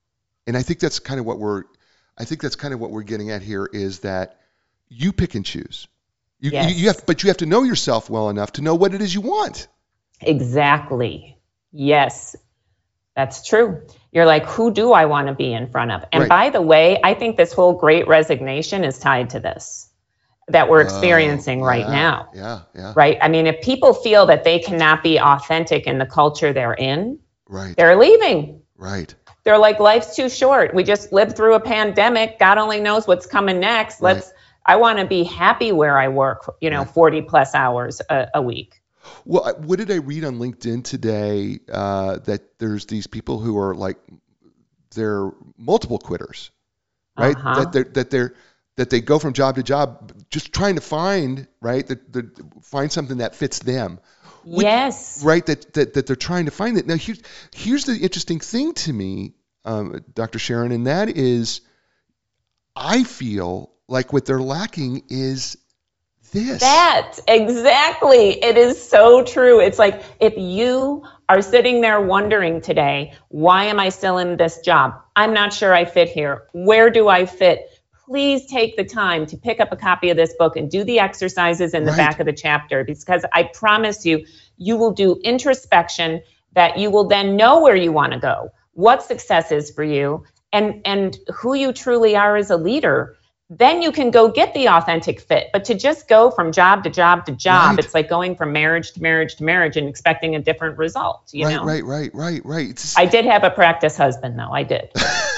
And I think that's kind of what we're, I think that's kind of what we're getting at here is that you pick and choose. You, Yes. you, you have, but you have to know yourself well enough to know what it is you want. Exactly. Yes, that's true. You're like, who do I want to be in front of? And Right. by the way, I think this whole great resignation is tied to this that we're experiencing Oh, right yeah, now, Yeah, yeah, right? I mean, if people feel that they cannot be authentic in the culture they're in, right, they're leaving. right. They're like, life's too short. We just lived through a pandemic. God only knows what's coming next. Right. Let's, I want to be happy where I work, you know, Right. forty plus hours a, a week. Well, I- what did I read on LinkedIn today? Uh, that there's these people who are like, they're multiple quitters, right? Uh-huh. That they're that they're that they go from job to job, just trying to find right that that find something that fits them. Which- Yes. Right, that, that that they're trying to find it. Now, here's here's the interesting thing to me, um, Doctor Sharon, and that is, I feel like what they're lacking is this. That, exactly. It is so true. It's like if you are sitting there wondering today, why am I still in this job? I'm not sure I fit here. Where do I fit? Please take the time to pick up a copy of this book and do the exercises in the Right. back of the chapter, because I promise you, you will do introspection that you will then know where you want to go, what success is for you, and, and who you truly are as a leader. Then you can go get the authentic fit. But to just go from job to job to job, Right. it's like going from marriage to marriage to marriage and expecting a different result. You right, know, right, right, right, right. It's, I did have a practice husband, though. I did.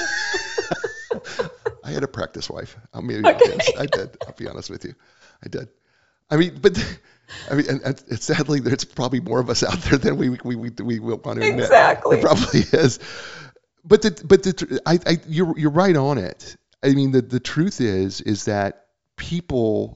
I had a practice wife. I mean, Okay. yes, I did. I'll be honest with you, I did. I mean, but I mean, and, and sadly, there's probably more of us out there than we we we, we will want to admit. Exactly. There probably is. But the but the I, I you're you're right on it. I mean, the the truth is is that people,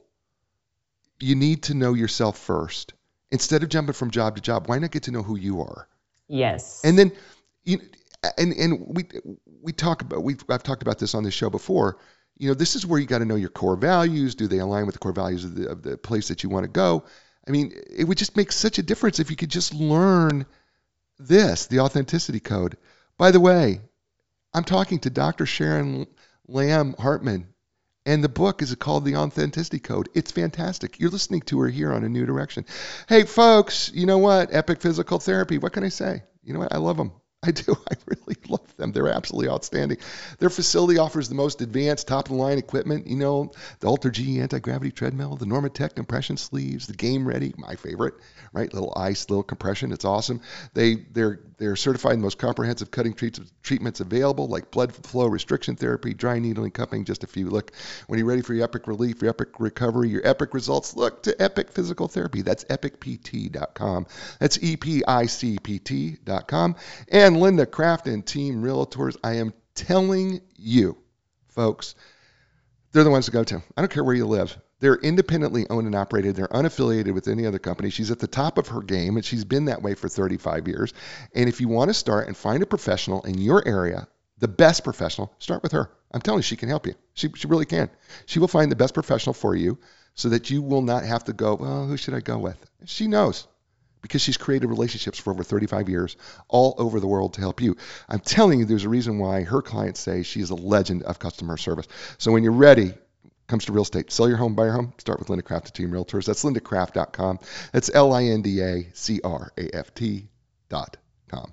you need to know yourself first instead of jumping from job to job. Why not get to know who you are? Yes. And then, you and and we we talk about we I've talked about this on this show before. You know, this is where you got to know your core values. Do they align with the core values of the of the place that you want to go? I mean, it would just make such a difference if you could just learn this, the authenticity code. By the way, I'm talking to Doctor Sharon Lamb Hartman, and the book is called The Authenticity Code. It's fantastic. You're listening to her here on A New Direction. Hey, folks, you know what? Epic Physical Therapy. What can I say? You know what? I love them. I do. I really love them. They're absolutely outstanding. Their facility offers the most advanced top-of-the-line equipment. You know, the Ultra-G anti-gravity treadmill, the Normatec compression sleeves, the Game Ready, my favorite, right? Little ice, little compression. It's awesome. They, they're they're certified in the most comprehensive cutting treats, treatments available, like blood flow restriction therapy, dry needling, cupping, just a few. Look, when you're ready for your epic relief, your epic recovery, your epic results, look to Epic Physical Therapy. That's epic p t dot com. That's E P I C P T dot com. And Linda Kraft and Team Realtors, I am telling you, folks, they're the ones to go to. I don't care where you live. They're independently owned and operated. They're unaffiliated with any other company. She's at the top of her game, and she's been that way for thirty-five years. And if you want to start and find a professional in your area, the best professional, start with her. I'm telling you, she can help you. She, she really can. She will find the best professional for you so that you will not have to go, well, who should I go with? She knows, because she's created relationships for over thirty-five years all over the world to help you. I'm telling you, there's a reason why her clients say she is a legend of customer service. So when you're ready, comes to real estate, sell your home, buy your home, start with Linda Kraft at Team Realtors. That's linda craft dot com. That's L I N D A C R A F T dot com.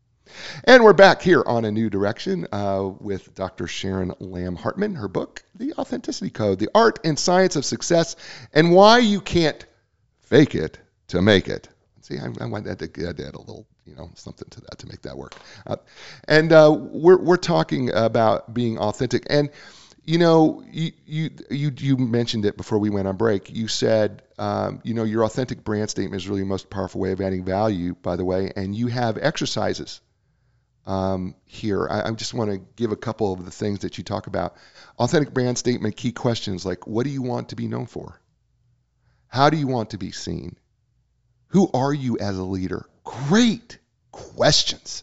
And we're back here on A New Direction uh, with Doctor Sharon Lamb Hartman, her book, The Authenticity Code, The Art and Science of Success, and Why You Can't Fake It to Make It. See, I, I want that to add a little, you know, something to that to make that work. Uh, and uh, we're we're talking about being authentic. And you know, you you you you mentioned it before we went on break. You said, um, you know, your authentic brand statement is really the most powerful way of adding value. By the way, and you have exercises um, here. I, I just want to give a couple of the things that you talk about. Authentic brand statement, key questions like, what do you want to be known for? How do you want to be seen? Who are you as a leader? Great questions,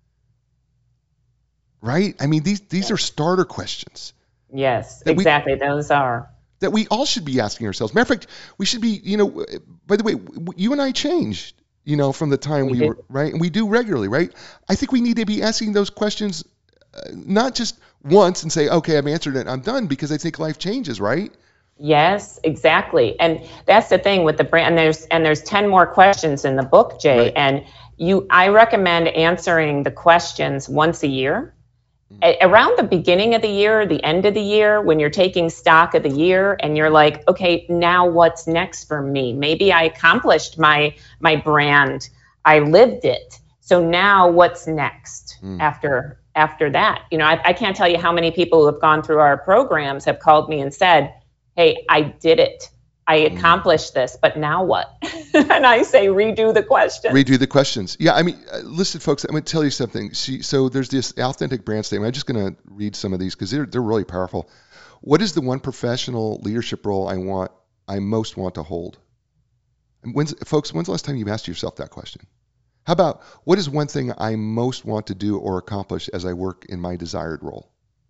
right? I mean, these these are starter questions. Yes, That we- exactly. Those are. That we all should be asking ourselves. Matter of fact, we should be, you know, by the way, w- you and I changed, you know, from the time We we, did. were, right? And we do regularly, right? I think we need to be asking those questions not just once and say, okay, I've answered it, I'm done, because I think life changes, right? Yes, exactly. And that's the thing with the brand. And there's and there's ten more questions in the book, Jay. Right. And you, I recommend answering the questions once a year. A- around the beginning of the year, the end of the year, when you're taking stock of the year, and you're like, okay, now what's next for me? Maybe I accomplished my my brand, I lived it. So now what's next Mm. after after that? You know, I, I can't tell you how many people who have gone through our programs have called me and said, hey, I did it. I accomplished this, but now what? And I say, redo the question. Redo the questions. Yeah, I mean, uh, listen, folks, I'm going to tell you something. See, so there's this authentic brand statement. I'm just going to read some of these because they're, they're really powerful. What is the one professional leadership role I want, I most want to hold? And when's, folks, when's the last time you've asked yourself that question? How about, what is one thing I most want to do or accomplish as I work in my desired role?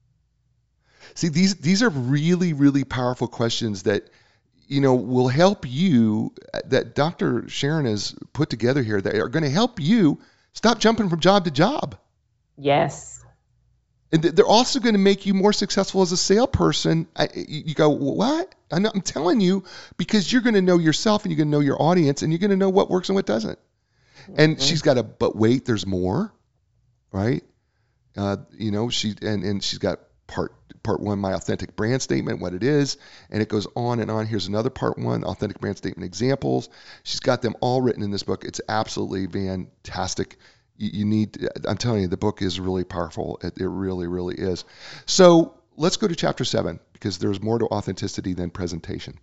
See, these these are really, really powerful questions that, you know, will help you, that Doctor Sharon has put together here, that are going to help you stop jumping from job to job. Yes. And they're also going to make you more successful as a salesperson. I, you go, what? I'm, not, I'm telling you, because you're going to know yourself and you're going to know your audience and you're going to know what works and what doesn't. And mm-hmm. she's got a, but wait, there's more, right? Uh, you know, she, and, and she's got part, part one, my authentic brand statement, what it is. And it goes on and on. Here's another part one, authentic brand statement examples. She's got them all written in this book. It's absolutely fantastic. You, you need, I'm telling you, the book is really powerful. It, it really, really is. So let's go to chapter seven, because there's more to authenticity than presentation.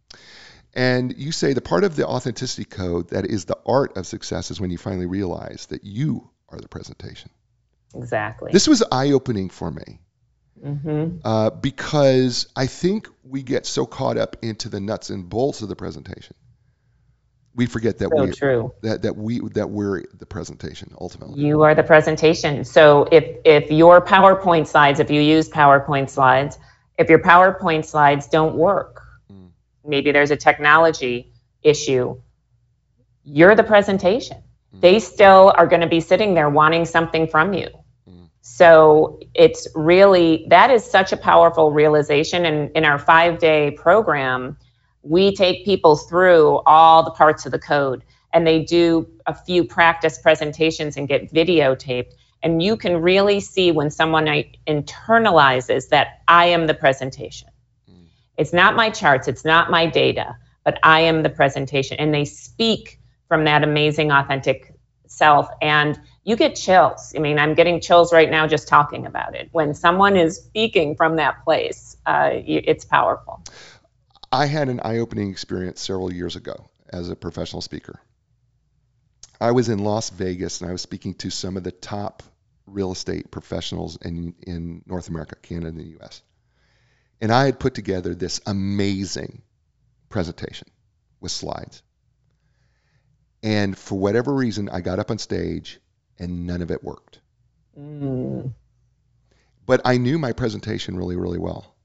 And you say the part of the authenticity code that is the art of success is when you finally realize that you are the presentation. Exactly. This was eye-opening for me. Mm-hmm. Uh, because I think we get so caught up into the nuts and bolts of the presentation, we forget that so we true. that that we that we're the presentation ultimately. You are the presentation. So if if your PowerPoint slides, if you use PowerPoint slides, if your PowerPoint slides don't work, mm. maybe there's a technology issue, you're the presentation. Mm. They still are going to be sitting there wanting something from you. So it's really, that is such a powerful realization. And in our five-day program, we take people through all the parts of the code, and they do a few practice presentations and get videotaped. And you can really see when someone internalizes that I am the presentation. Mm. It's not my charts, it's not my data, but I am the presentation. And they speak from that amazing, authentic self. And you get chills. I mean, I'm getting chills right now just talking about it. When someone is speaking from that place, uh, it's powerful. I had an eye-opening experience several years ago as a professional speaker. I was in Las Vegas, and I was speaking to some of the top real estate professionals in, in North America, Canada, and the U S. And I had put together this amazing presentation with slides. And for whatever reason, I got up on stage and none of it worked. Mm. But I knew my presentation really, really well.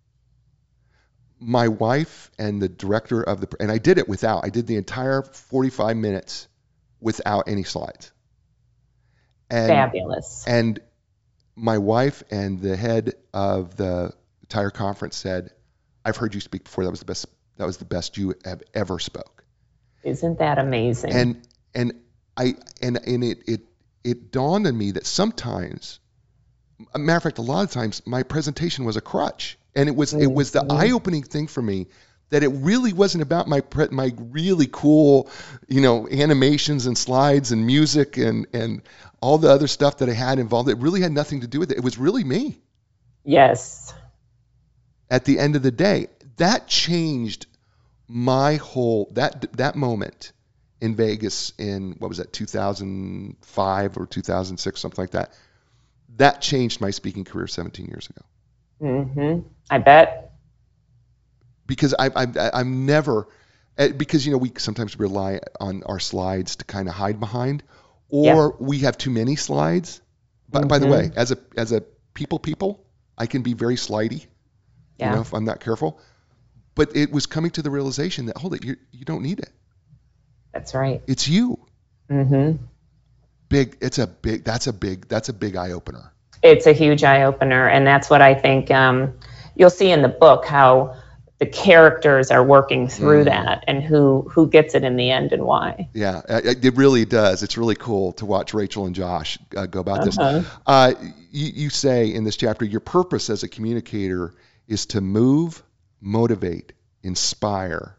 My wife and the director of the, and I did it without, I did the entire forty-five minutes without any slides. And, Fabulous. And my wife and the head of the entire conference said, I've heard you speak before. That was the best, that was the best you have ever spoke. Isn't that amazing? And, and I, and, and it, it, it dawned on me that sometimes, a matter of fact, a lot of times my presentation was a crutch. And it was, mm-hmm. it was the eye-opening thing for me that it really wasn't about my pre- my really cool, you know, animations and slides and music and, and all the other stuff that I had involved. It really had nothing to do with it. It was really me. Yes. At the end of the day, that changed my whole, that that moment in Vegas in, what was that, two thousand five or two thousand six, something like that. That changed my speaking career seventeen years ago. Mm-hmm. I bet. Because I, I, I'm never, because, you know, we sometimes rely on our slides to kind of hide behind, or yeah. we have too many slides. By, mm-hmm. by the way, as a as a people people, I can be very slidey, yeah. you know, if I'm not careful. But it was coming to the realization that, hold it, you you don't need it. That's right. It's you. Mm-hmm. Big. It's a big. That's a big. That's a big eye opener. It's a huge eye opener. And that's what I think um, you'll see in the book, how the characters are working through mm. that, and who, who gets it in the end and why. Yeah, it really does. It's really cool to watch Rachel and Josh uh, go about uh-huh. this. Uh, you, you say in this chapter, your purpose as a communicator is to move, motivate, inspire,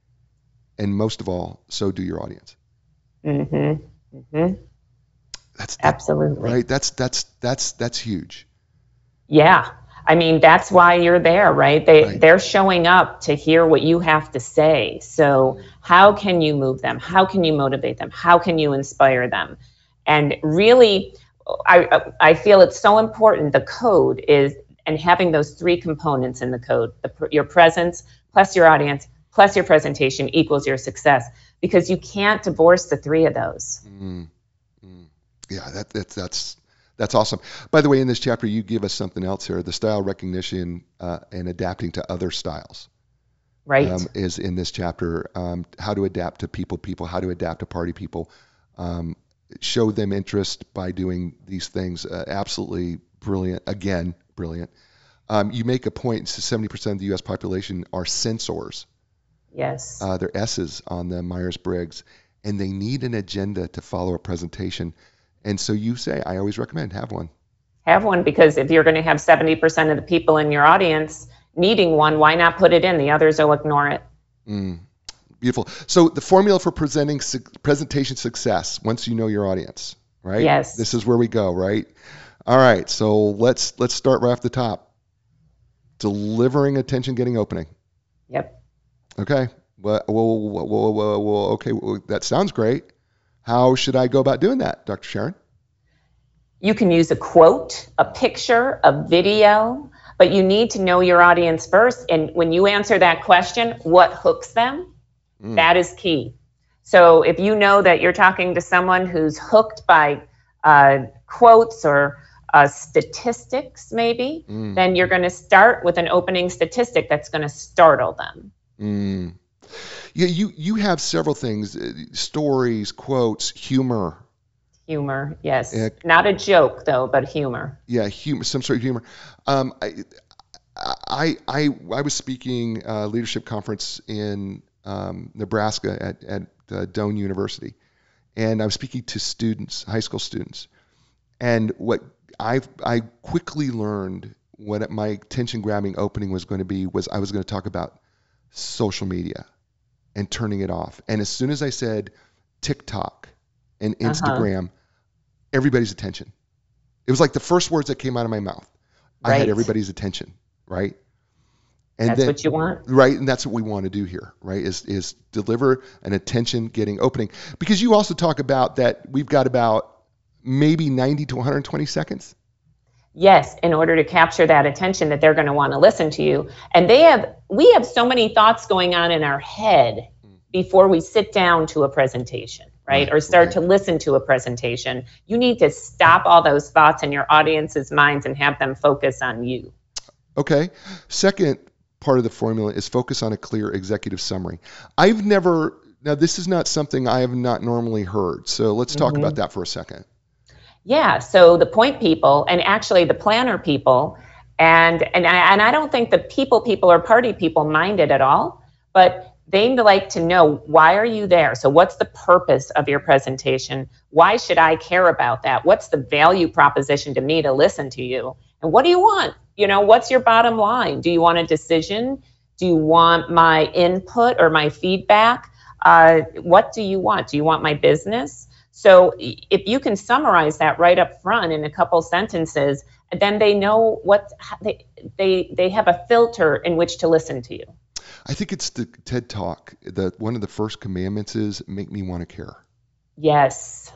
and most of all, so do your audience. Mm-hmm. Mm-hmm. That's that, absolutely right. That's that's that's that's huge. Yeah. I mean, that's why you're there, right? They, right. They're showing up to hear what you have to say. So how can you move them? How can you motivate them? How can you inspire them? And really, I, I feel it's so important. The code is, and having those three components in the code, the, your presence plus your audience plus your presentation equals your success, because you can't divorce the three of those. Mm. Mm. Yeah, that, that, that's That's awesome. By the way, in this chapter, you give us something else here. The style recognition uh, and adapting to other styles. Right. Um, is in this chapter. Um, how to adapt to people, people, how to adapt to party people. Um, show them interest by doing these things. Uh, absolutely brilliant. Again, brilliant. Um, you make a point, seventy percent of the U S population are sensors. Yes. Uh, they're S's on the Myers-Briggs, and they need an agenda to follow a presentation. And so you say, I always recommend have one. Have one, because if you're going to have seventy percent of the people in your audience needing one, why not put it in? The others will ignore it. Mm, beautiful. So the formula for presenting su- presentation success, once you know your audience, right? Yes. This is where we go, right? All right. So let's let's start right off the top. Delivering attention, getting opening. Yep. Okay. Well, well, well, well, well, well okay. Well, that sounds great. How should I go about doing that, Doctor Sharon? You can use a quote, a picture, a video, but you need to know your audience first. And when you answer that question, what hooks them? Mm. That is key. So if you know that you're talking to someone who's hooked by uh, quotes or uh, statistics, maybe, mm. then you're going to start with an opening statistic that's going to startle them. Mm. Yeah, you, you have several things, uh, stories, quotes, humor. Humor, yes. Uh, Not a joke, though, but humor. Yeah, humor, some sort of humor. Um, I, I, I, I was speaking a uh, leadership conference in um, Nebraska at, at uh, Doane University, and I was speaking to students, high school students. And what I I quickly learned what my attention-grabbing opening was going to be was I was going to talk about social media and turning it off. And as soon as I said TikTok and Instagram, uh-huh. everybody's attention. It was like the first words that came out of my mouth. Right. I had everybody's attention, right? And that's then, what you want. Right, and that's what we want to do here, right, is is deliver an attention-getting opening. Because you also talk about that we've got about maybe ninety to one hundred twenty seconds. Yes, in order to capture that attention that they're going to want to listen to you. And they have, we have so many thoughts going on in our head before we sit down to a presentation, right? Or start to listen to a presentation. You need to stop all those thoughts in your audience's minds and have them focus on you. Okay. Second part of the formula is focus on a clear executive summary. I've never, now this is not something I have not normally heard. So let's talk mm-hmm. about that for a second. Yeah, so the point people, and actually the planner people, and and I, and I don't think the people people or party people mind it at all, but they like to know, why are you there? So what's the purpose of your presentation? Why should I care about that? What's the value proposition to me to listen to you? And what do you want? You know, what's your bottom line? Do you want a decision? Do you want my input or my feedback? Uh, what do you want? Do you want my business? So if you can summarize that right up front in a couple sentences, then they know what they they they have a filter in which to listen to you. I think it's the TED Talk. The one of the first commandments is make me want to care. Yes.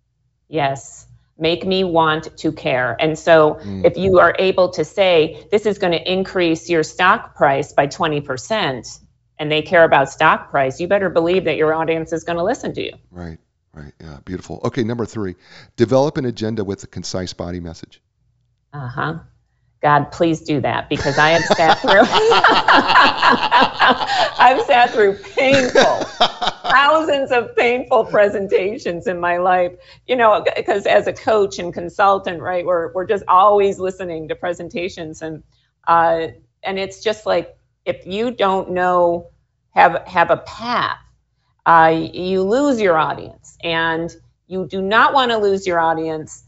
Yes. Make me want to care. And so mm. if you are able to say, this is going to increase your stock price by twenty percent, and they care about stock price, you better believe that your audience is going to listen to you. Right. Right. Yeah. Beautiful. Okay. Number three, develop an agenda with a concise body message. Uh-huh. God, please do that, because I have sat through, I've sat through painful, thousands of painful presentations in my life, you know, because as a coach and consultant, right, we're, we're just always listening to presentations. And, uh, and it's just like, if you don't know, have, have a path, uh, you lose your audience, and you do not want to lose your audience.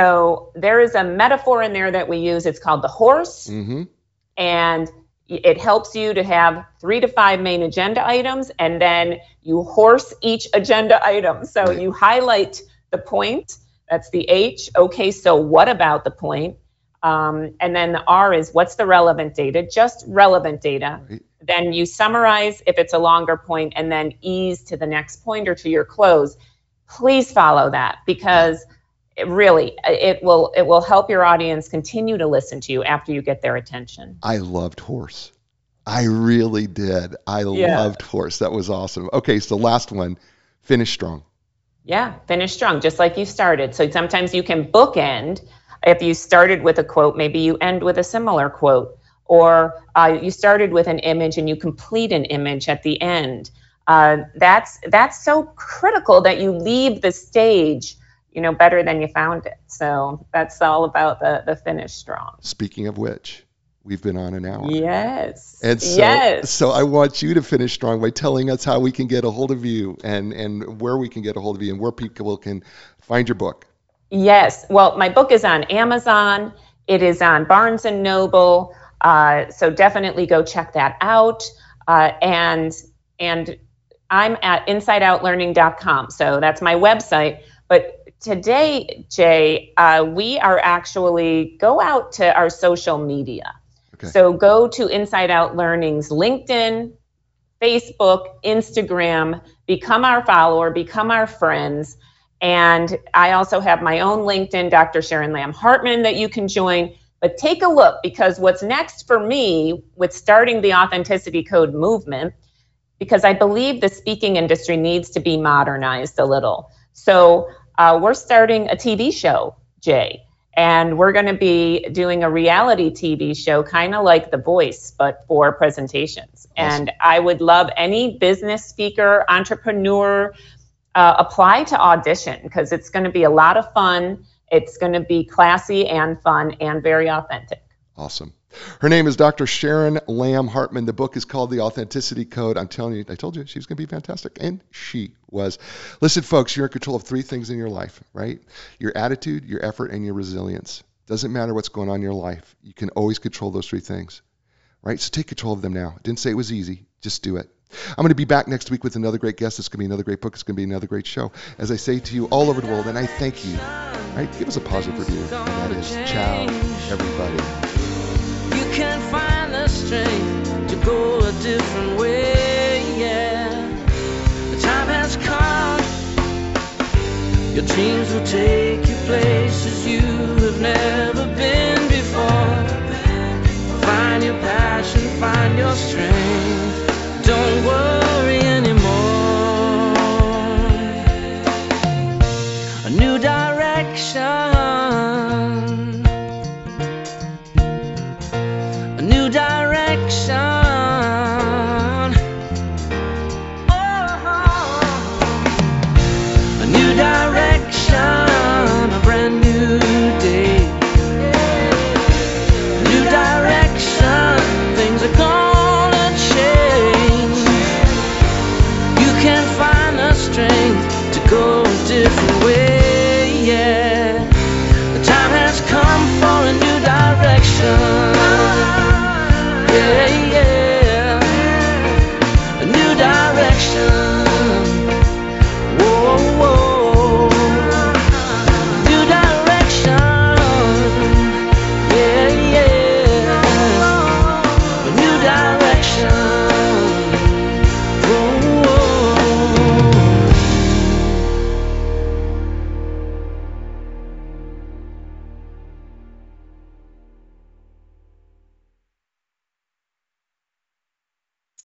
So there is a metaphor in there that we use. It's called the horse. Mm-hmm. And it helps you to have three to five main agenda items, and then you horse each agenda item. So Right. you highlight the point. That's the H. Okay, so what about the point? Um, and then the R is what's the relevant data? Just relevant data. Right. Then you summarize if it's a longer point, and then ease to the next point or to your close. Please follow that, because it really, it will it will help your audience continue to listen to you after you get their attention. I loved horse. I really did. I Yeah. loved horse. That was awesome. Okay, so last one, finish strong. Yeah, finish strong, just like you started. So sometimes you can bookend. If you started with a quote, maybe you end with a similar quote, or uh, you started with an image and you complete an image at the end. Uh, that's that's so critical that you leave the stage, you know, better than you found it. So that's all about the the finish strong. Speaking of which, we've been on an hour. Yes. And so, yes. so I want you to finish strong by telling us how we can get a hold of you, and, and where we can get a hold of you, and where people can find your book. Yes. Well, my book is on Amazon. It is on Barnes and Noble. Uh, so definitely go check that out. Uh, and and I'm at inside out learning dot com. So that's my website. But today, Jay, uh, we are actually, go out to our social media. Okay. So go to Inside Out Learning's LinkedIn, Facebook, Instagram, become our follower, become our friends. And I also have my own LinkedIn, Doctor Sharon Lamb Hartman, that you can join. But take a look, because what's next for me with starting the Authenticity Code movement, because I believe the speaking industry needs to be modernized a little. So uh, we're starting a T V show, Jay, and we're going to be doing a reality T V show, kind of like The Voice, but for presentations. Awesome. And I would love any business speaker, entrepreneur, uh, apply to audition, because it's going to be a lot of fun. It's going to be classy and fun and very authentic. Awesome. Her name is Doctor Sharon Lamb Hartman. The book is called The Authenticity Code. I'm telling you, I told you she's going to be fantastic. And she was. Listen, folks, you're in control of three things in your life, right? Your attitude, your effort, and your resilience. Doesn't matter what's going on in your life. You can always control those three things, right? So take control of them now. I didn't say it was easy. Just do it. I'm going to be back next week with another great guest. It's going to be another great book. It's going to be another great show. As I say to you all over the world, and I thank you, right? Give us a positive review. And that is, ciao, everybody. You can find the strength to go a different way, yeah. The time has come. Your dreams will take you places.